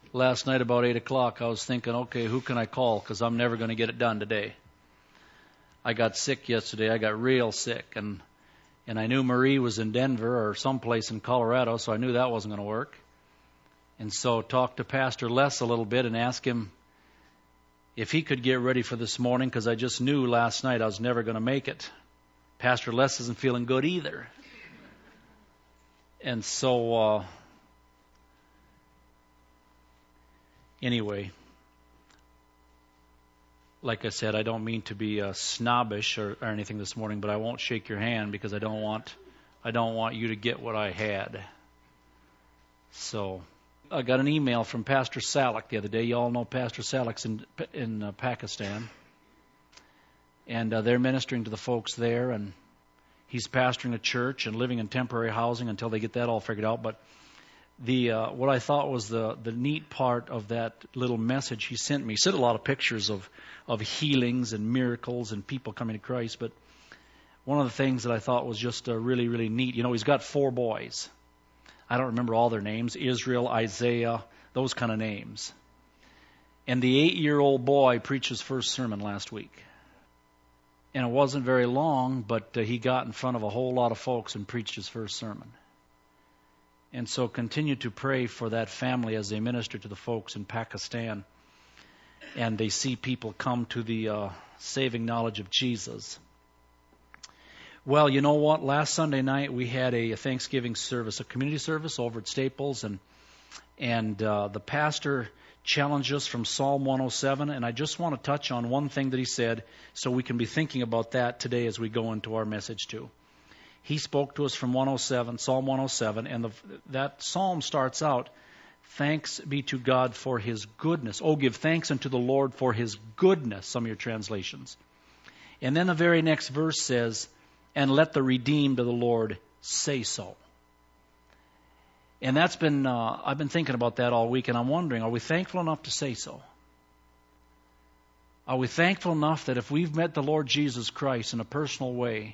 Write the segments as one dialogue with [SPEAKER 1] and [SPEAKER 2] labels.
[SPEAKER 1] last night about 8 o'clock, I was thinking, okay, who can I call? Because I'm never going to get it done today. I got sick yesterday. I got real sick. And I knew Marie was in Denver or someplace in Colorado, so I knew that wasn't going to work. And so talked to Pastor Les a little bit and asked him if he could get ready for this morning, because I just knew last night I was never going to make it. Pastor Les isn't feeling good either. And so, anyway, like I said, I don't mean to be snobbish or anything this morning, but I won't shake your hand because I don't want you to get what I had. So I got an email from Pastor Salak the other day. You all know Pastor Salak's in Pakistan, and they're ministering to the folks there, and he's pastoring a church and living in temporary housing until they get that all figured out. But what I thought was the neat part of that little message he sent me, he sent a lot of pictures of healings and miracles and people coming to Christ. But one of the things that I thought was just really, really neat, he's got 4 boys. I don't remember all their names, Israel, Isaiah, those kind of names. And the 8-year-old boy preached his first sermon last week. And it wasn't very long, but he got in front of a whole lot of folks and preached his first sermon. And so continue to pray for that family as they minister to the folks in Pakistan and they see people come to the saving knowledge of Jesus. Well, you know what? Last Sunday night we had a Thanksgiving service, a community service over at Staples, and the pastor challenged us from Psalm 107, and I just want to touch on one thing that he said so we can be thinking about that today as we go into our message too. He spoke to us from Psalm 107, and that psalm starts out, "Thanks be to God for His goodness. Oh, give thanks unto the Lord for His goodness," some of your translations. And then the very next verse says, "And let the redeemed of the Lord say so." And that's been, I've been thinking about that all week, and I'm wondering, are we thankful enough to say so? Are we thankful enough that if we've met the Lord Jesus Christ in a personal way,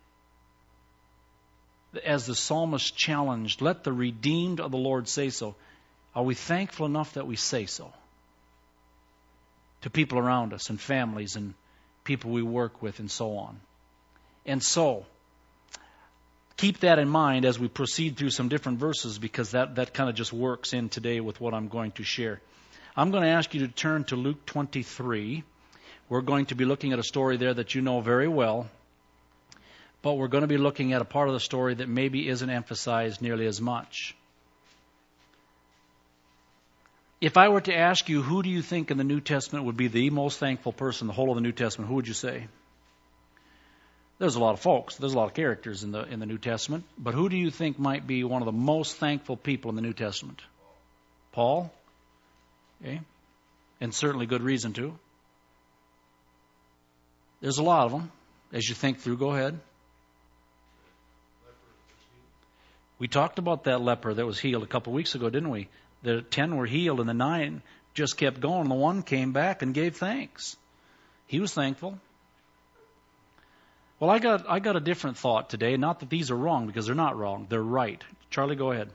[SPEAKER 1] as the psalmist challenged, let the redeemed of the Lord say so, are we thankful enough that we say so to people around us and families and people we work with and so on? And so, keep that in mind as we proceed through some different verses, because that kind of just works in today with what I'm going to share. I'm going to ask you to turn to Luke 23. We're going to be looking at a story there that you know very well, but we're going to be looking at a part of the story that maybe isn't emphasized nearly as much. If I were to ask you, who do you think in the New Testament would be the most thankful person in the whole of the New Testament, who would you say? There's a lot of folks. There's a lot of characters in the New Testament. But who do you think might be one of the most thankful people in the New Testament? Paul? Okay. And certainly good reason to. There's a lot of them. As you think through, go ahead. We talked about that leper that was healed a couple of weeks ago, didn't we? The 10 were healed and the 9 just kept going. The one came back and gave thanks. He was thankful. Well, I got a different thought today. Not that these are wrong, because they're not wrong. They're right. Charlie, go ahead.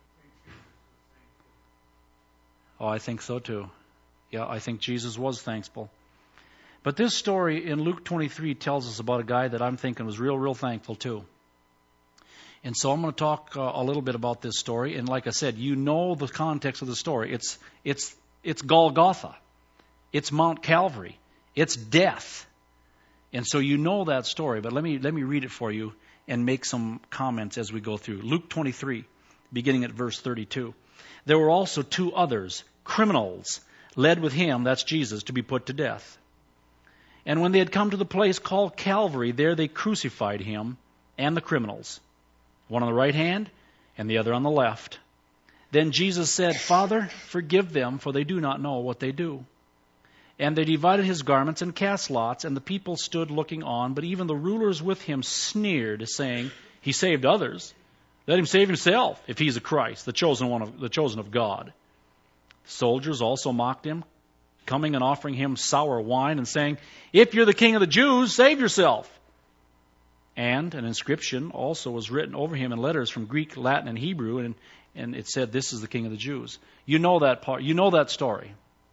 [SPEAKER 1] Oh, I think so too. Yeah, I think Jesus was thankful. But this story in Luke 23 tells us about a guy that I'm thinking was real thankful too. And so I'm going to talk a little bit about this story. And like I said, you know the context of the story. It's Golgotha. It's Mount Calvary. It's death. And so you know that story, but let me read it for you and make some comments as we go through. Luke 23, beginning at verse 32. There were also 2 others, criminals, led with him, that's Jesus, to be put to death. And when they had come to the place called Calvary, there they crucified him and the criminals, one on the right hand and the other on the left. Then Jesus said, "Father, forgive them, for they do not know what they do." And they divided his garments and cast lots, and the people stood looking on. But even the rulers with him sneered, saying, "He saved others. Let him save himself, if he is the Christ, the chosen of God." Soldiers also mocked him, coming and offering him sour wine, and saying, "If you're the king of the Jews, save yourself." And an inscription also was written over him in letters from Greek, Latin, and Hebrew, and it said, "This is the King of the Jews." You know that part. You know that story.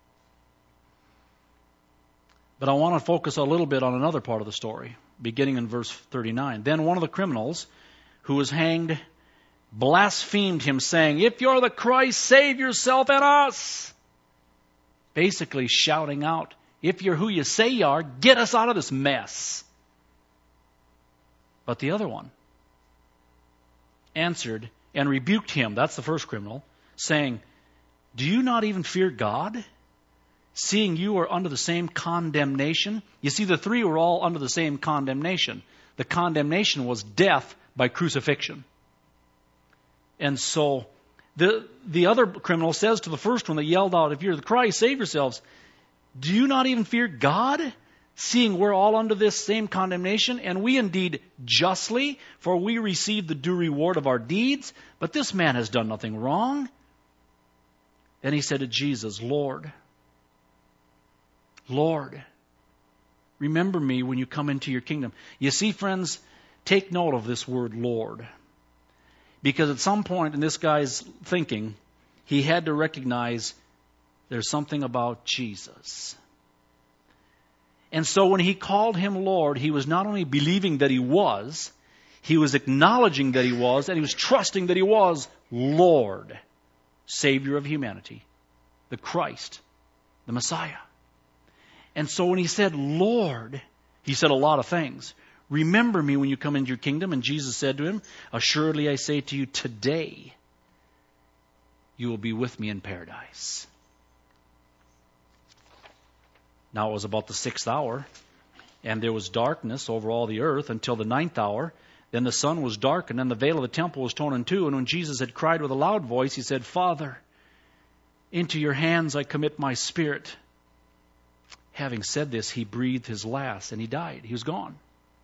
[SPEAKER 1] But I want to focus a little bit on another part of the story, beginning in verse 39. Then one of the criminals who was hanged blasphemed him, saying, "If you're the Christ, save yourself and us." Basically shouting out, if you're who you say you are, get us out of this mess. But the other one answered and rebuked him, that's the first criminal, saying, "Do you not even fear God, seeing you are under the same condemnation?" You see, the three were all under the same condemnation. The condemnation was death by crucifixion. And so the other criminal says to the first one that yelled out, "If you're the Christ, save yourselves. Do you not even fear God, seeing we're all under this same condemnation? And we indeed justly, for we receive the due reward of our deeds. But this man has done nothing wrong." Then he said to Jesus, Lord, remember me when you come into your kingdom." You see, friends, take note of this word Lord. Because at some point in this guy's thinking, he had to recognize there's something about Jesus. And so when he called him Lord, he was not only believing that he was acknowledging that he was, and he was trusting that he was Lord, Savior of humanity, the Christ, the Messiah. And so when he said Lord, he said a lot of things. "Remember me when you come into your kingdom." And Jesus said to him, "Assuredly I say to you, today you will be with me in paradise." Now it was about the 6th hour, and there was darkness over all the earth until the 9th hour. Then the sun was darkened, and the veil of the temple was torn in two. And when Jesus had cried with a loud voice, he said, "Father, into your hands I commit my spirit." Having said this, he breathed his last, and he died. He was gone.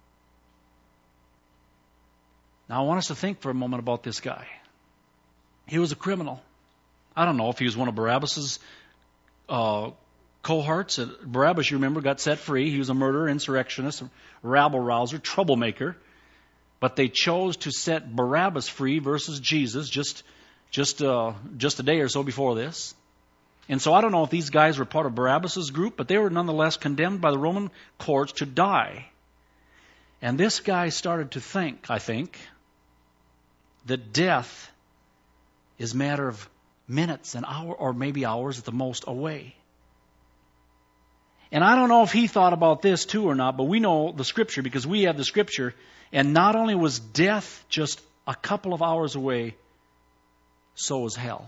[SPEAKER 1] Now I want us to think for a moment about this guy. He was a criminal. I don't know if he was one of Barabbas's cohorts. Barabbas, you remember, got set free. He was a murderer, insurrectionist, rabble-rouser, troublemaker. But they chose to set Barabbas free versus Jesus just a day or so before this. And so I don't know if these guys were part of Barabbas's group, but they were nonetheless condemned by the Roman courts to die. And this guy started to think, I think, that death is a matter of minutes, an hour, or maybe hours at the most away. And I don't know if he thought about this too or not, but we know the Scripture because we have the Scripture. And not only was death just a couple of hours away, so was hell.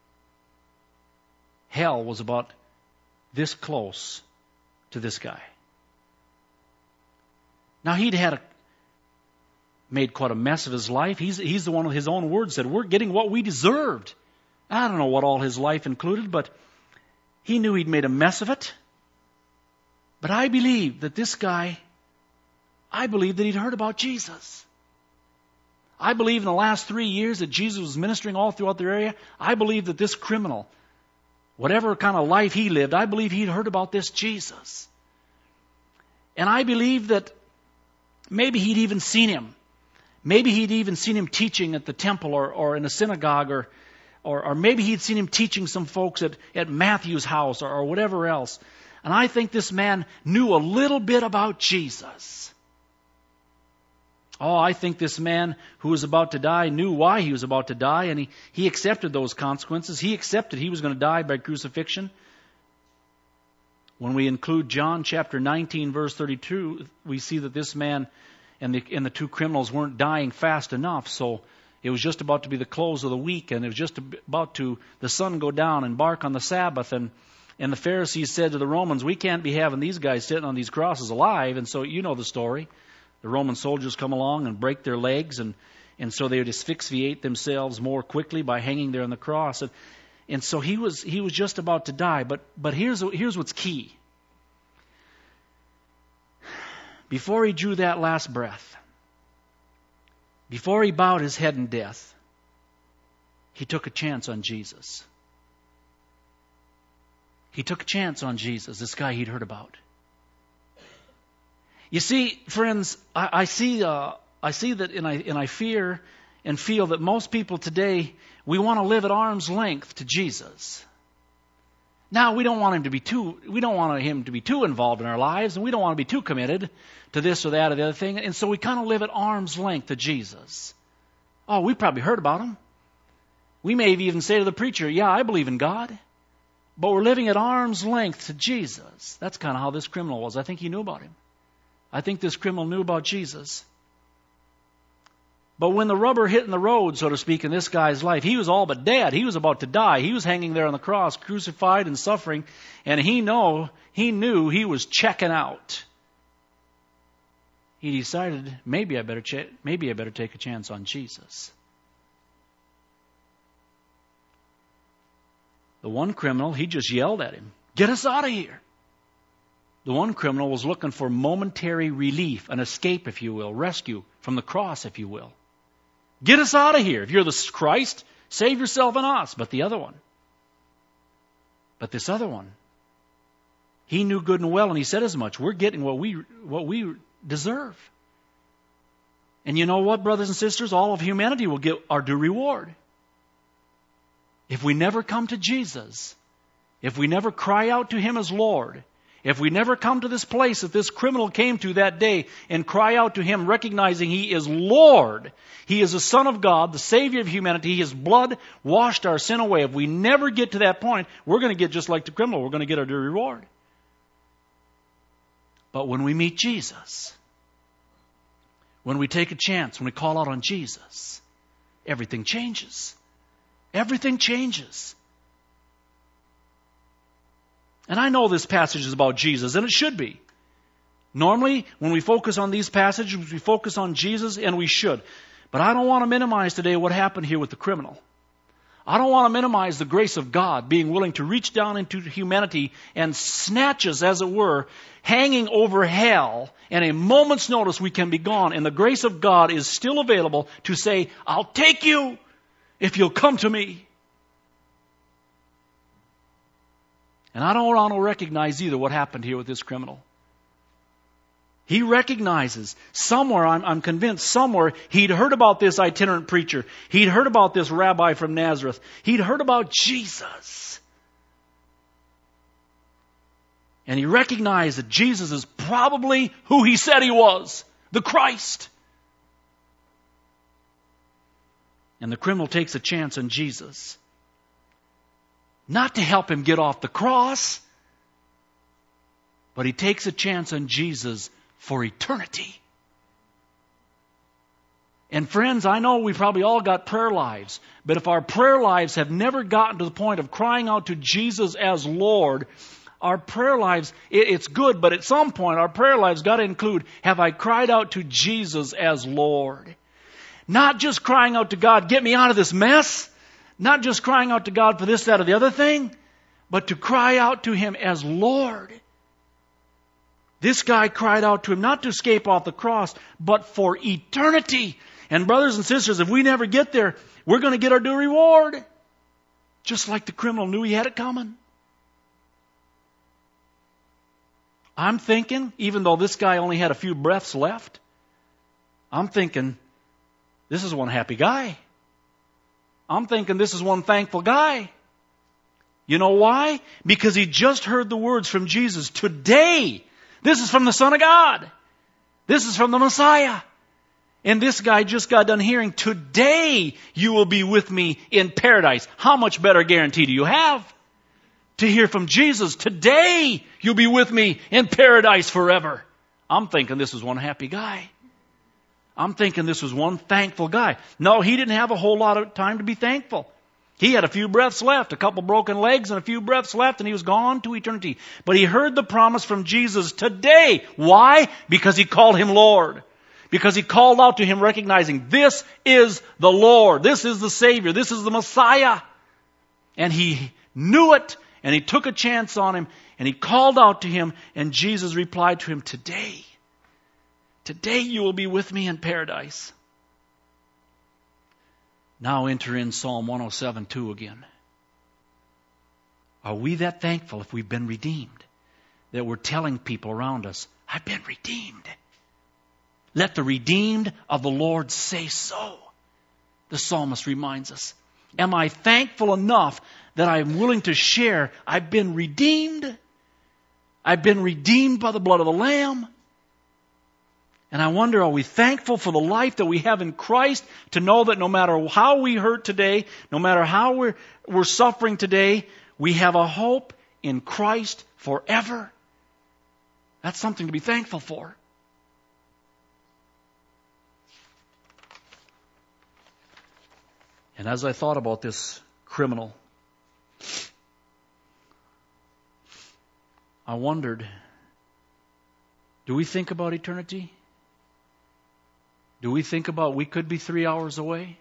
[SPEAKER 1] Hell was about this close to this guy. Now he'd made quite a mess of his life. He's the one with his own words said, "We're getting what we deserved." I don't know what all his life included, but he knew he'd made a mess of it. But I believe that this guy, he'd heard about Jesus. I believe in the last 3 years that Jesus was ministering all throughout the area. I believe that this criminal, whatever kind of life he lived, I believe he'd heard about this Jesus. And I believe that maybe he'd even seen him. Maybe he'd even seen him teaching at the temple or in a synagogue, or maybe he'd seen him teaching some folks at Matthew's house or whatever else. And I think this man knew a little bit about Jesus. Oh, I think this man who was about to die knew why he was about to die, and he accepted those consequences. He accepted he was going to die by crucifixion. When we include John chapter 19, verse 32, we see that this man and the two criminals weren't dying fast enough, so it was just about to be the close of the week, and it was just about to the sun go down and bark on the Sabbath, and the Pharisees said to the Romans, "We can't be having these guys sitting on these crosses alive." And so you know the story. The Roman soldiers come along and break their legs, and so they would asphyxiate themselves more quickly by hanging there on the cross. And so he was just about to die. But here's what's key. Before he drew that last breath, before he bowed his head in death, he took a chance on Jesus. He took a chance on Jesus, this guy he'd heard about. You see, friends, I see I see that, and I fear and feel that most people today, we want to live at arm's length to Jesus. Now, we don't want him to be too involved in our lives, and we don't want to be too committed to this or that or the other thing, and so we kind of live at arm's length to Jesus. Oh, we probably heard about him. We may even say to the preacher, yeah, I believe in God, but we're living at arm's length to Jesus. That's kind of how this criminal was. I think he knew about him. I think this criminal knew about Jesus. But when the rubber hit in the road, so to speak, in this guy's life, he was all but dead. He was about to die. He was hanging there on the cross, crucified and suffering, and he knew he was checking out. He decided, maybe I better take a chance on Jesus. The one criminal, he just yelled at him, "Get us out of here." The one criminal was looking for momentary relief, an escape, if you will, rescue from the cross, if you will. Get us out of here. If you're the Christ, save yourself and us. But this other one, he knew good and well, and he said as much. We're getting what we deserve. And you know what, brothers and sisters? All of humanity will get our due reward. If we never come to Jesus, if we never cry out to him as Lord, if we never come to this place that this criminal came to that day and cry out to him recognizing he is Lord, he is the Son of God, the Savior of humanity, his blood washed our sin away. If we never get to that point, we're going to get just like the criminal. We're going to get our due reward. But when we meet Jesus, when we take a chance, when we call out on Jesus, everything changes. Everything changes. And I know this passage is about Jesus, and it should be. Normally, when we focus on these passages, we focus on Jesus, and we should. But I don't want to minimize today what happened here with the criminal. I don't want to minimize the grace of God being willing to reach down into humanity and snatch us, as it were, hanging over hell, and a moment's notice we can be gone. And the grace of God is still available to say, I'll take you if you'll come to me. And I don't want to recognize either what happened here with this criminal. He recognizes somewhere, I'm convinced, somewhere he'd heard about this itinerant preacher. He'd heard about this rabbi from Nazareth. He'd heard about Jesus. And he recognized that Jesus is probably who he said he was, the Christ. And the criminal takes a chance on Jesus. Not to help him get off the cross, but he takes a chance on Jesus for eternity. And friends, I know we probably all got prayer lives, but if our prayer lives have never gotten to the point of crying out to Jesus as Lord, our prayer lives, it's good, but at some point our prayer lives got to include, have I cried out to Jesus as Lord? Not just crying out to God, get me out of this mess. Not just crying out to God for this, that, or the other thing, but to cry out to him as Lord. This guy cried out to him not to escape off the cross, but for eternity. And brothers and sisters, if we never get there, we're going to get our due reward. Just like the criminal knew he had it coming. I'm thinking, even though this guy only had a few breaths left, I'm thinking, this is one happy guy. I'm thinking this is one thankful guy. You know why? Because he just heard the words from Jesus. Today, this is from the Son of God. This is from the Messiah. And this guy just got done hearing, today you will be with me in paradise. How much better guarantee do you have? To hear from Jesus, today you'll be with me in paradise forever. I'm thinking this is one happy guy. I'm thinking this was one thankful guy. No, he didn't have a whole lot of time to be thankful. He had a few breaths left, a couple broken legs and a few breaths left, and he was gone to eternity. But he heard the promise from Jesus today. Why? Because he called him Lord. Because he called out to him recognizing this is the Lord. This is the Savior. This is the Messiah. And he knew it, and he took a chance on him, and he called out to him, and Jesus replied to him, today you will be with me in paradise. Now enter in Psalm 107:2 again. Are we that thankful if we've been redeemed? That we're telling people around us, I've been redeemed. Let the redeemed of the Lord say so. The psalmist reminds us. Am I thankful enough that I'm willing to share? I've been redeemed. I've been redeemed by the blood of the Lamb. And I wonder, are we thankful for the life that we have in Christ to know that no matter how we hurt today, no matter how we're suffering today, we have a hope in Christ forever? That's something to be thankful for. And as I thought about this criminal, I wondered, do we think about eternity? Do we think about we could be 3 hours away?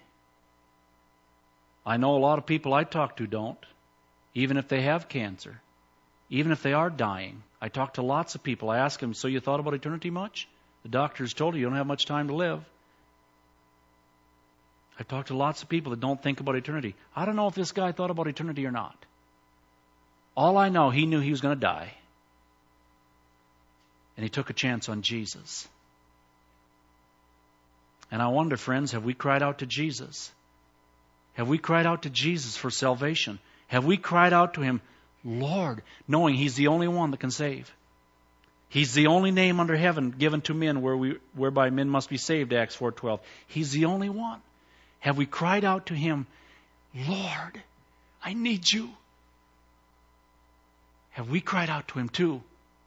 [SPEAKER 1] I know a lot of people I talk to don't, even if they have cancer, even if they are dying. I talk to lots of people. I ask them, so you thought about eternity much? The doctors told you don't have much time to live. I've talked to lots of people that don't think about eternity. I don't know if this guy thought about eternity or not. All I know, he knew he was going to die. And he took a chance on Jesus. And I wonder, friends, have we cried out to Jesus? Have we cried out to Jesus for salvation? Have we cried out to Him, Lord, knowing He's the only one that can save? He's the only name under heaven given to men whereby men must be saved, Acts 4:12. He's the only one. Have we cried out to Him, Lord, I need you? Have we cried out to Him too?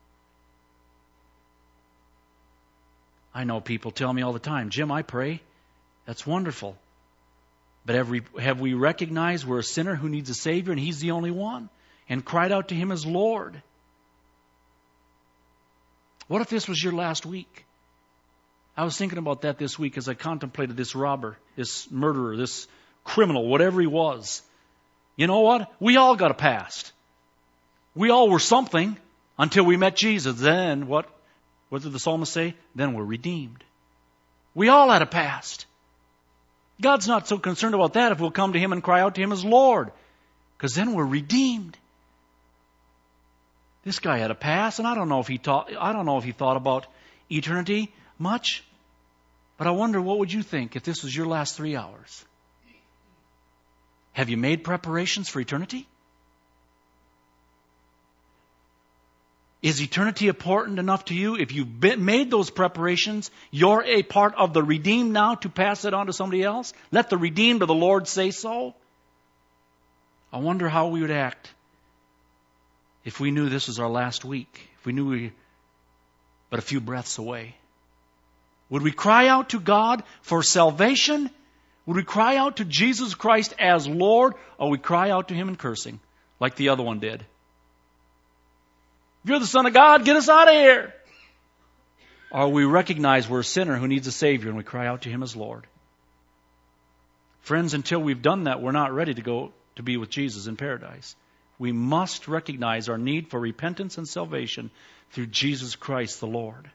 [SPEAKER 1] I know people tell me all the time, Jim, I pray. That's wonderful. But have we recognized we're a sinner who needs a Savior and He's the only one? And cried out to Him as Lord? What if this was your last week? I was thinking about that this week as I contemplated this robber, this murderer, this criminal, whatever he was. You know what? We all got a past. We all were something until we met Jesus. Then what? What did the psalmist say? Then we're redeemed. We all had a past. God's not so concerned about that if we'll come to Him and cry out to Him as Lord. Because then we're redeemed. This guy had a past, and I don't know if he thought about eternity much. But I wonder, what would you think if this was your last 3 hours? Have you made preparations for eternity? Is eternity important enough to you? If you've made those preparations, you're a part of the redeemed now to pass it on to somebody else? Let the redeemed of the Lord say so. I wonder how we would act if we knew this was our last week, if we knew we were but a few breaths away. Would we cry out to God for salvation? Would we cry out to Jesus Christ as Lord? Or would we cry out to Him in cursing like the other one did? If you're the Son of God, get us out of here. Or we recognize we're a sinner who needs a Savior and we cry out to Him as Lord. Friends, until we've done that, we're not ready to go to be with Jesus in paradise. We must recognize our need for repentance and salvation through Jesus Christ the Lord.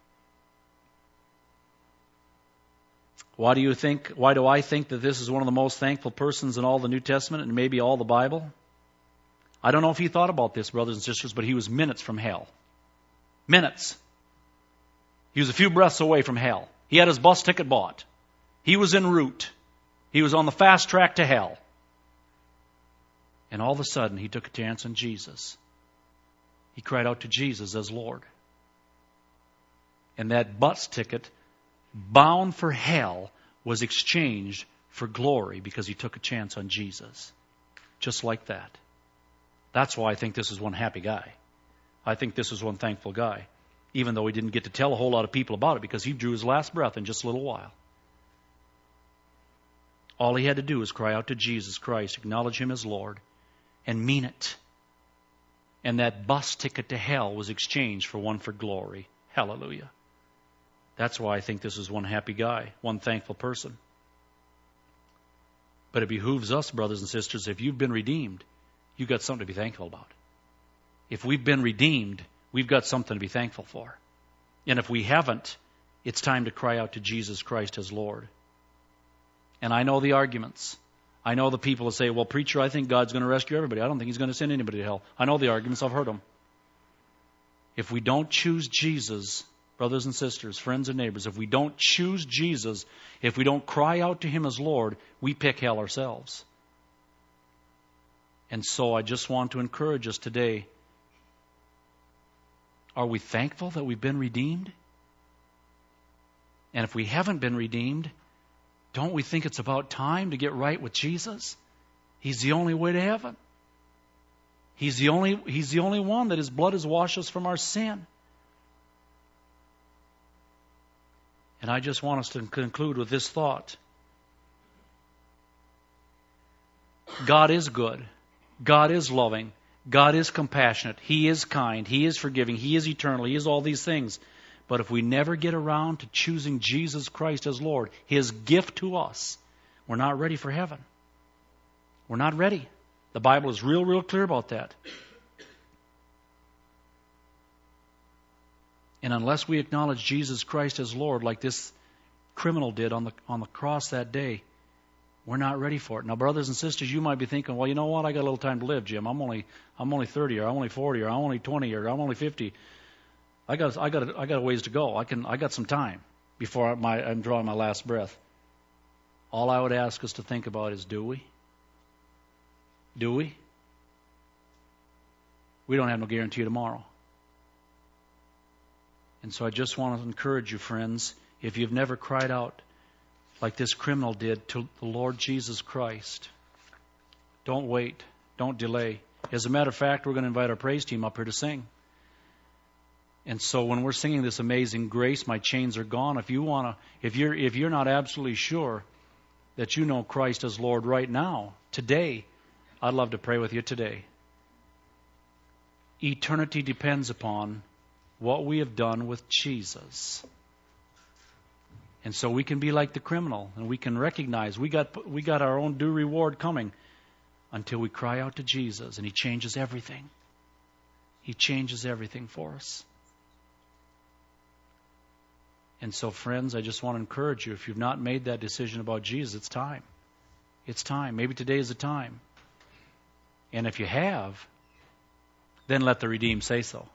[SPEAKER 1] Why do I think that this is one of the most thankful persons in all the New Testament and maybe all the Bible? I don't know if he thought about this, brothers and sisters, but he was minutes from hell. Minutes. He was a few breaths away from hell. He had his bus ticket bought. He was en route. He was on the fast track to hell. And all of a sudden, he took a chance on Jesus. He cried out to Jesus as Lord. And that bus ticket, bound for hell, was exchanged for glory because he took a chance on Jesus. Just like that. That's why I think this is one happy guy. I think this is one thankful guy. Even though he didn't get to tell a whole lot of people about it because he drew his last breath in just a little while. All he had to do was cry out to Jesus Christ, acknowledge Him as Lord, and mean it. And that bus ticket to hell was exchanged for one for glory. Hallelujah. That's why I think this is one happy guy, one thankful person. But it behooves us, brothers and sisters, if you've been redeemed, you've got something to be thankful about. If we've been redeemed, we've got something to be thankful for. And if we haven't, it's time to cry out to Jesus Christ as Lord. And I know the arguments. I know the people that say, well, preacher, I think God's going to rescue everybody. I don't think He's going to send anybody to hell. I know the arguments. I've heard them. If we don't choose Jesus brothers and sisters, friends and neighbors, if we don't choose Jesus, if we don't cry out to Him as Lord, we pick hell ourselves. And so I just want to encourage us today. Are we thankful that we've been redeemed? And if we haven't been redeemed, don't we think it's about time to get right with Jesus? He's the only way to heaven. He's the only one that His blood has washed us from our sin. And I just want us to conclude with this thought. God is good. God is loving. God is compassionate. He is kind. He is forgiving. He is eternal. He is all these things. But if we never get around to choosing Jesus Christ as Lord, His gift to us, we're not ready for heaven. We're not ready. The Bible is real clear about that. And unless we acknowledge Jesus Christ as Lord, like this criminal did on the cross that day, we're not ready for it. Now, brothers and sisters, you might be thinking, well, you know what? I got a little time to live, Jim. I'm only 30, or I'm only 40, or I'm only 20, or I'm only 50. I got a ways to go. I got some time before I'm drawing my last breath. All I would ask us to think about is, do we? Do we? We don't have no guarantee tomorrow. And so I just want to encourage you, friends, if you've never cried out like this criminal did to the Lord Jesus Christ, don't wait. Don't delay. As a matter of fact, we're going to invite our praise team up here to sing. And so when we're singing this Amazing Grace, My Chains Are Gone, if you're not absolutely sure that you know Christ as Lord right now, today, I'd love to pray with you today. Eternity depends upon what we have done with Jesus. And so we can be like the criminal, and we can recognize we got our own due reward coming until we cry out to Jesus, and He changes everything. He changes everything for us. And so, friends, I just want to encourage you, if you've not made that decision about Jesus, it's time. It's time. Maybe today is the time. And if you have, then let the redeemed say so.